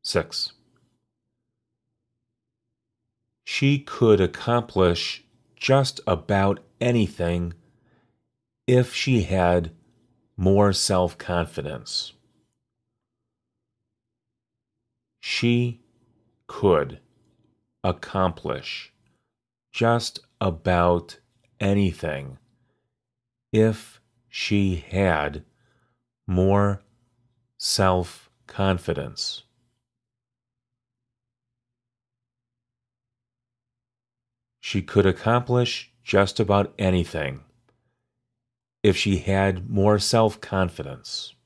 6. She could accomplish just about anything if she had more self-confidence. She could accomplish just about anything if she had more self-confidence. She could accomplish just about anything if she had more self-confidence.